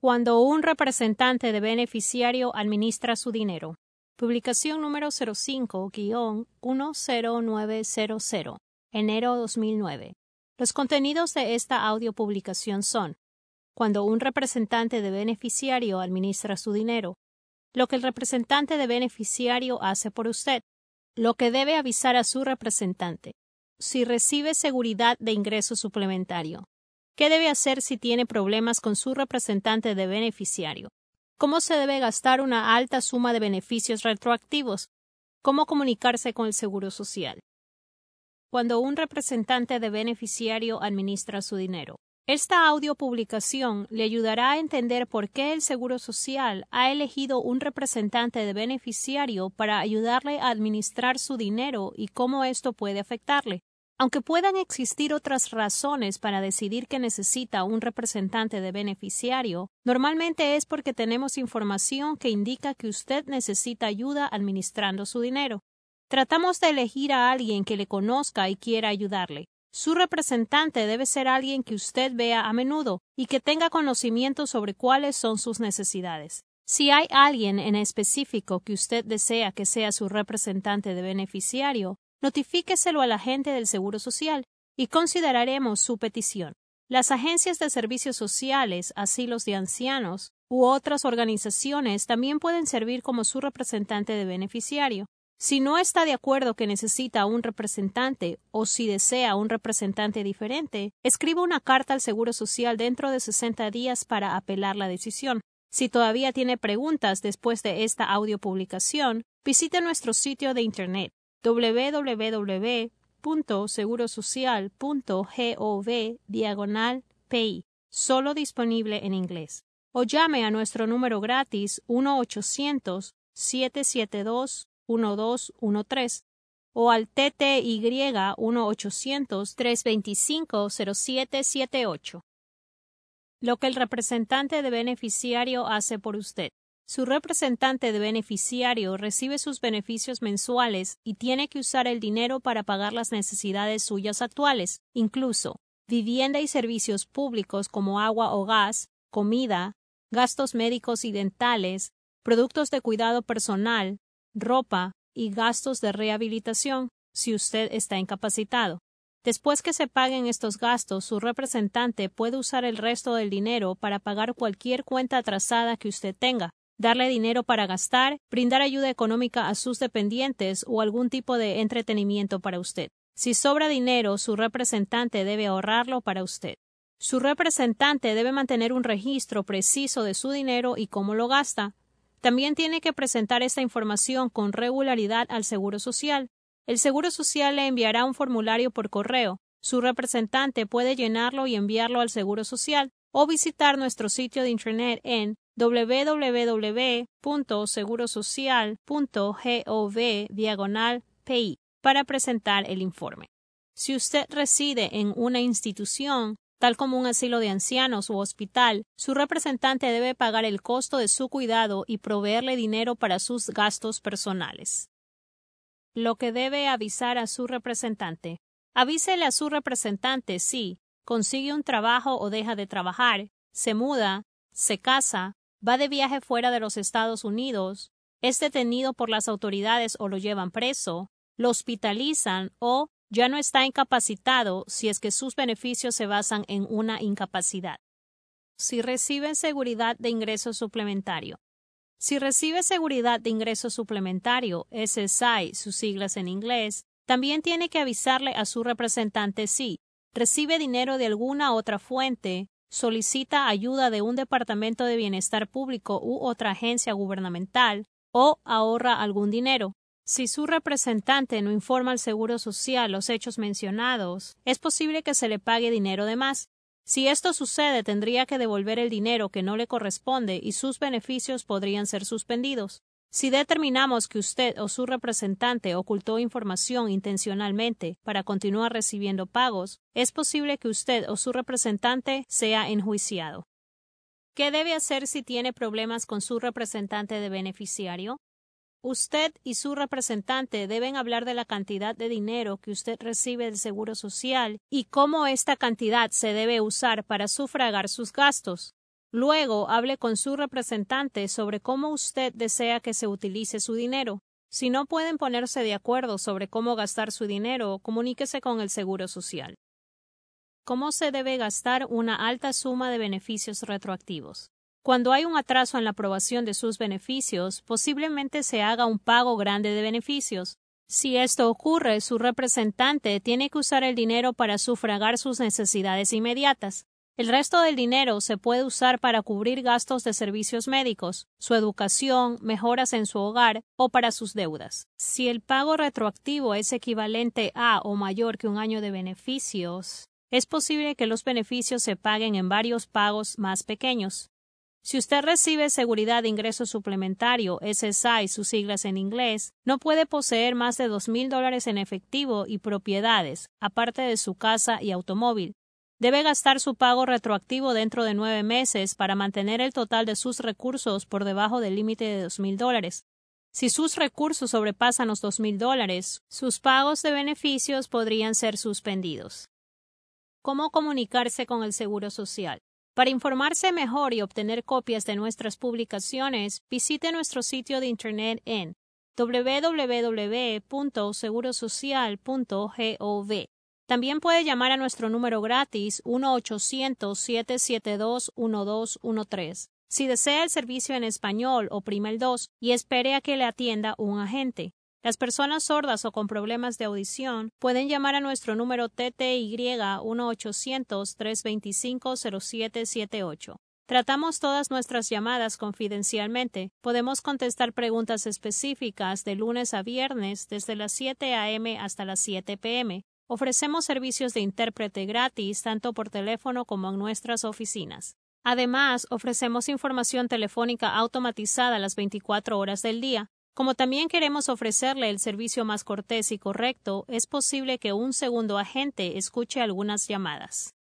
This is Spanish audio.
Cuando un representante de beneficiario administra su dinero. Publicación número 05-10900, enero 2009. Los contenidos de esta audiopublicación son: cuando un representante de beneficiario administra su dinero, lo que el representante de beneficiario hace por usted, lo que debe avisar a su representante, si recibe seguridad de ingreso suplementario, qué debe hacer si tiene problemas con su representante de beneficiario, cómo se debe gastar una alta suma de beneficios retroactivos, cómo comunicarse con el Seguro Social. Cuando un representante de beneficiario administra su dinero. Esta audiopublicación le ayudará a entender por qué el Seguro Social ha elegido un representante de beneficiario para ayudarle a administrar su dinero y cómo esto puede afectarle. Aunque puedan existir otras razones para decidir que necesita un representante de beneficiario, normalmente es porque tenemos información que indica que usted necesita ayuda administrando su dinero. Tratamos de elegir a alguien que le conozca y quiera ayudarle. Su representante debe ser alguien que usted vea a menudo y que tenga conocimiento sobre cuáles son sus necesidades. Si hay alguien en específico que usted desea que sea su representante de beneficiario, notifíqueselo al agente del Seguro Social y consideraremos su petición. Las agencias de servicios sociales, asilos de ancianos u otras organizaciones también pueden servir como su representante de beneficiario. Si no está de acuerdo que necesita un representante o si desea un representante diferente, escriba una carta al Seguro Social dentro de 60 días para apelar la decisión. Si todavía tiene preguntas después de esta audiopublicación, visite nuestro sitio de internet www.segurosocial.gov/PI, solo disponible en inglés, o llame a nuestro número gratis 1-800-772-1213 o al TTY 1-800-325-0778. Lo que el representante de beneficiario hace por usted. Su representante de beneficiario recibe sus beneficios mensuales y tiene que usar el dinero para pagar las necesidades suyas actuales, incluso vivienda y servicios públicos como agua o gas, comida, gastos médicos y dentales, productos de cuidado personal, ropa y gastos de rehabilitación, si usted está incapacitado. Después que se paguen estos gastos, su representante puede usar el resto del dinero para pagar cualquier cuenta atrasada que usted tenga, darle dinero para gastar, brindar ayuda económica a sus dependientes o algún tipo de entretenimiento para usted. Si sobra dinero, su representante debe ahorrarlo para usted. Su representante debe mantener un registro preciso de su dinero y cómo lo gasta. También tiene que presentar esta información con regularidad al Seguro Social. El Seguro Social le enviará un formulario por correo. Su representante puede llenarlo y enviarlo al Seguro Social o visitar nuestro sitio de internet en www.segurosocial.gov/PI para presentar el informe. Si usted reside en una institución, tal como un asilo de ancianos u hospital, su representante debe pagar el costo de su cuidado y proveerle dinero para sus gastos personales. Lo que debe avisar a su representante. Avísele a su representante si consigue un trabajo o deja de trabajar, se muda, se casa, va de viaje fuera de los Estados Unidos, es detenido por las autoridades o lo llevan preso, lo hospitalizan o ya no está incapacitado si es que sus beneficios se basan en una incapacidad. Si recibe seguridad de ingreso suplementario. Si recibe seguridad de ingreso suplementario, SSI, sus siglas en inglés, también tiene que avisarle a su representante si recibe dinero de alguna otra fuente, solicita ayuda de un departamento de bienestar público u otra agencia gubernamental o ahorra algún dinero. Si su representante no informa al Seguro Social los hechos mencionados, es posible que se le pague dinero de más. Si esto sucede, tendría que devolver el dinero que no le corresponde y sus beneficios podrían ser suspendidos. Si determinamos que usted o su representante ocultó información intencionalmente para continuar recibiendo pagos, es posible que usted o su representante sea enjuiciado. ¿Qué debe hacer si tiene problemas con su representante de beneficiario? Usted y su representante deben hablar de la cantidad de dinero que usted recibe del Seguro Social y cómo esta cantidad se debe usar para sufragar sus gastos. Luego, hable con su representante sobre cómo usted desea que se utilice su dinero. Si no pueden ponerse de acuerdo sobre cómo gastar su dinero, comuníquese con el Seguro Social. ¿Cómo se debe gastar una alta suma de beneficios retroactivos? Cuando hay un atraso en la aprobación de sus beneficios, posiblemente se haga un pago grande de beneficios. Si esto ocurre, su representante tiene que usar el dinero para sufragar sus necesidades inmediatas. El resto del dinero se puede usar para cubrir gastos de servicios médicos, su educación, mejoras en su hogar o para sus deudas. Si el pago retroactivo es equivalente a o mayor que un año de beneficios, es posible que los beneficios se paguen en varios pagos más pequeños. Si usted recibe Seguridad de Ingreso Suplementario, SSI, sus siglas en inglés, no puede poseer más de $2,000 en efectivo y propiedades, aparte de su casa y automóvil. Debe gastar su pago retroactivo dentro de 9 meses para mantener el total de sus recursos por debajo del límite de $2,000. Si sus recursos sobrepasan los $2,000, sus pagos de beneficios podrían ser suspendidos. ¿Cómo comunicarse con el Seguro Social? Para informarse mejor y obtener copias de nuestras publicaciones, visite nuestro sitio de internet en www.segurosocial.gov. También puede llamar a nuestro número gratis 1-800-772-1213. Si desea el servicio en español, oprima el 2 y espere a que le atienda un agente. Las personas sordas o con problemas de audición pueden llamar a nuestro número TTY 1-800-325-0778. Tratamos todas nuestras llamadas confidencialmente. Podemos contestar preguntas específicas de lunes a viernes desde las 7 a.m. hasta las 7 p.m. Ofrecemos servicios de intérprete gratis tanto por teléfono como en nuestras oficinas. Además, ofrecemos información telefónica automatizada las 24 horas del día. Como también queremos ofrecerle el servicio más cortés y correcto, es posible que un segundo agente escuche algunas llamadas.